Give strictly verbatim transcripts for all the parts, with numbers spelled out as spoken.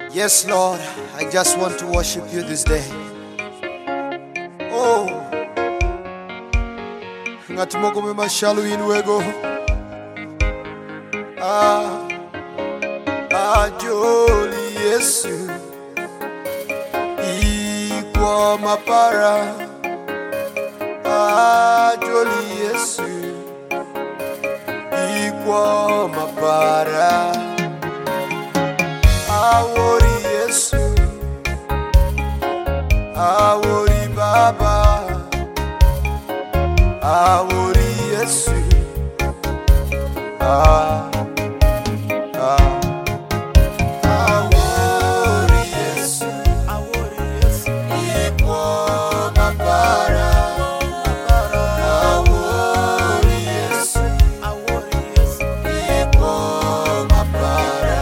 Yes, Lord, I just want to worship you this day. Oh, ngatimoko me mashalu inwego. Ah, ajoli Yesu, ikwa mapara. Ajoli Yesu, ikwa mapara. Awori Yesu, awori Baba, awori Yesu, ah, ah. Awori Yesu, awori Yesu, ikwa mapara. Awori Yesu, awori Yesu, ikwa mapara.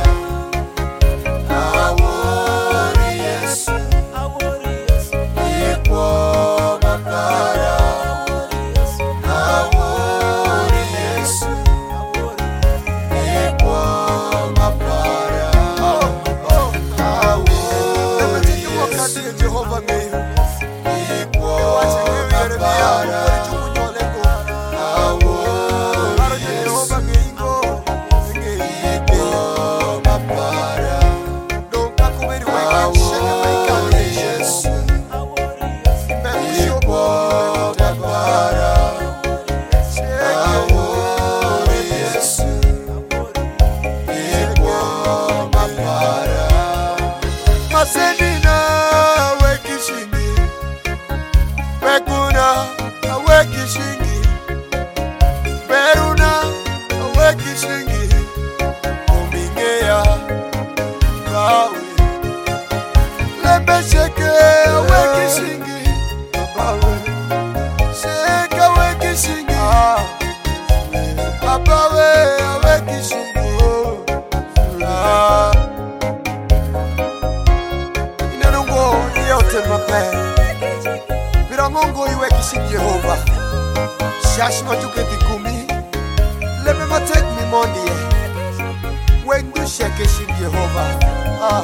Mungu iwe kishingi Yehova. Shashi matuke dikumi. Leme matek mi mondi. Wengu sheke shingi Yehova. Ah.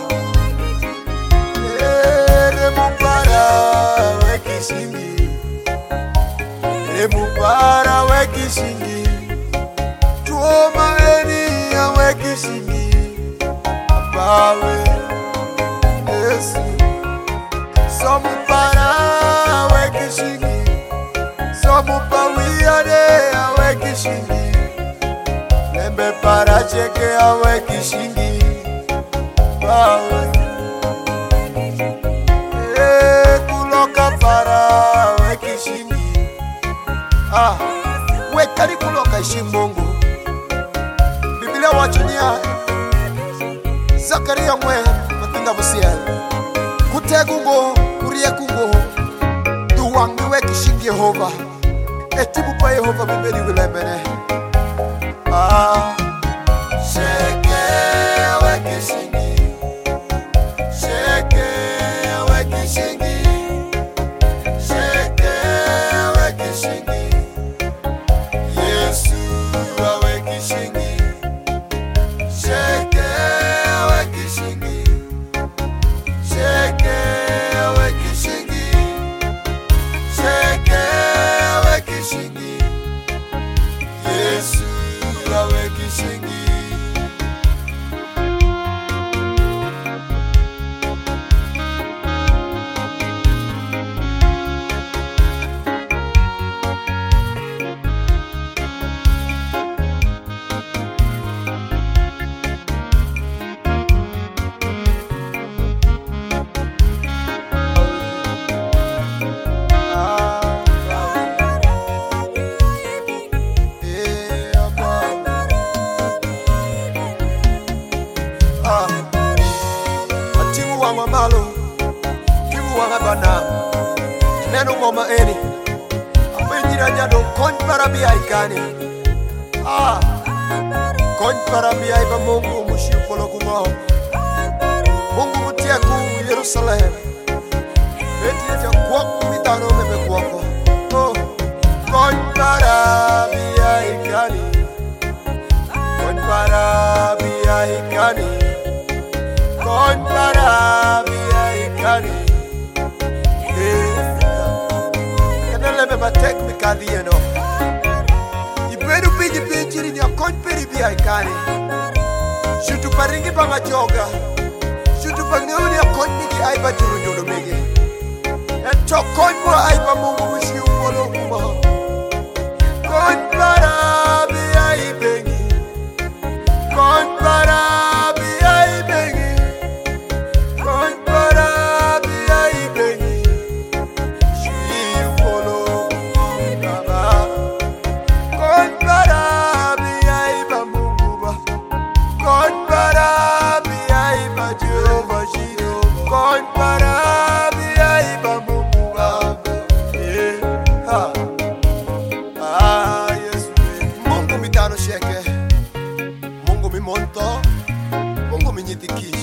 Ere mupara we kishingi. Ere mupara we kishingi. Tuoma eni ya we kishingi. Abawe Yesu. Somu para kishingi, somu pawiade awe kishingi, lembe para cheke awe kishingi, bawe e kuloka para awe kishingi. Ah, we kali kuloka ishi Mungu. Biblia wachunia Zakaria mwe matinga busiel kutegungo kuriye kungo wangi we kishingi Yehova. Etibu pa Yehova bibeli wilemene. Ah, sheke we kishingi, sheke we kishingi, sheke we kishingi. Yesu we kishingi, sheke we kishingi, sheke we kishingi. Yesu awe kishingi. Malo, kimu wanga bana, nenu mama eni, apenjira nyado kon para biya ikani. Ah, kon para biya iba Mungu mushipolo kumao, Mungu mutia ku Yerusalem, eti eti kwako mitano mebe kwako. Oh, kon para biya ikani, kon para biya ikani. Kony para biya ikani. Kana lebe batek mi kadi eno. Ibedu piji pinchiri nya kony peri biya ikani. Shutu paringi banga joga. Shutu pangeuni ya kony niki aiba juru juru mege. Ento kony mo aiba mungu mwishi umolo kuma. Kony para biya ibengi. Kony para biya ibengi. Kony para biya ibengi. Shi umolo kuma. Kony para biya iba mungu ba. Kony para biya iba Jehovah Shiro. Kony para biya iba mungu ba. Eh, ha. Ah, Yesu. Mungu mitano sheke. Mungu mi monto. Mungu mi nyitikisha.